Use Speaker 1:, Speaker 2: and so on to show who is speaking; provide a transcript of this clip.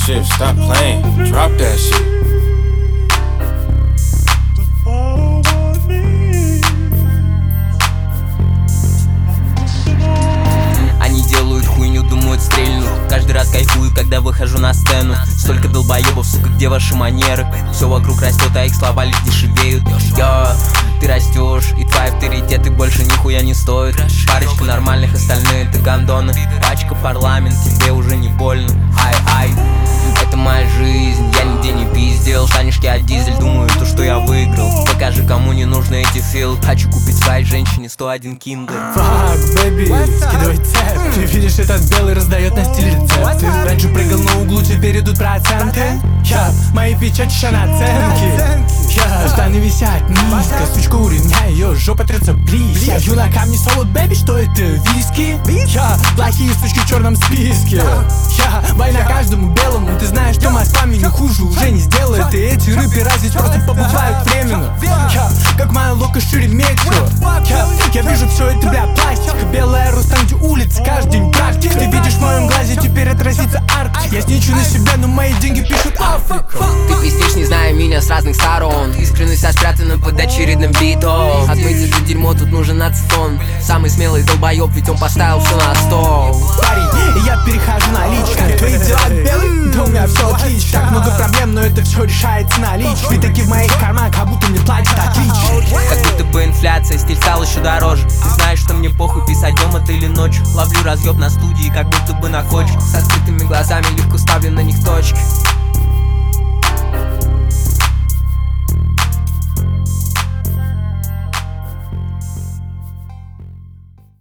Speaker 1: shit, stop playing, drop that shit.
Speaker 2: Они делают хуйню, думают стрельнут. Каждый раз кайфую, когда выхожу на сцену. Столько долбоебов, сука, где ваши манеры? Все вокруг растет, а их слова лишь дешевеют. Ты растешь, и твои авторитеты больше нихуя не стоят. Парочка нормальных, остальные это гандоны. Пачка парламент, тебе уже не больно. Ай-ай, это моя жизнь, я нигде не пиздел. Штанишки от дизель, думаю, то, что я выиграл. Покажи, кому не нужны эти филы. Хочу купить своей женщине 101 киндер.
Speaker 3: Fuck, baby, скидывай цепь. Ты видишь, этот белый раздает на стиле рецепты. Раньше прыгал на углу, теперь идут проценты. Мои печати ща наценки. Штаны висят низко, сучка у ремня, ее жопа трется близко. Юнакам не солод, бэби, что это виски? Плохие сучки в черном списке. Война каждому белому, ты знаешь, что Москва меня хуже уже не сделает. И эти рыбы развить просто побухают временно. Как моя лока шире метро. Я вижу все это, бля, пластик. Белая рост там, где улицы, каждый день практик. Ты видишь в моем глазе, теперь отразится Арктик. Я сничу на себя, но мои деньги пишут Африка.
Speaker 2: Ты пиздишь, не зная меня с разных сторон. Искренность спрятана под очередным битом. Отмыть это дерьмо, тут нужен ацетон. Самый смелый долбоеб, ведь он поставил все на стол.
Speaker 3: Парень, я перехожу на личное. Твои дела белые, да у меня все отлично. Так много проблем, но это все решается наличкой. Вы такие в моих карманах, как будто мне платят отлично.
Speaker 2: Как будто бы инфляция, стиль стал еще дороже. Ты знаешь, что мне похуй, писать днем это или ночью. Ловлю разъеб на студии, как будто бы на кочку. С открытыми глазами легко ставлю на них точки.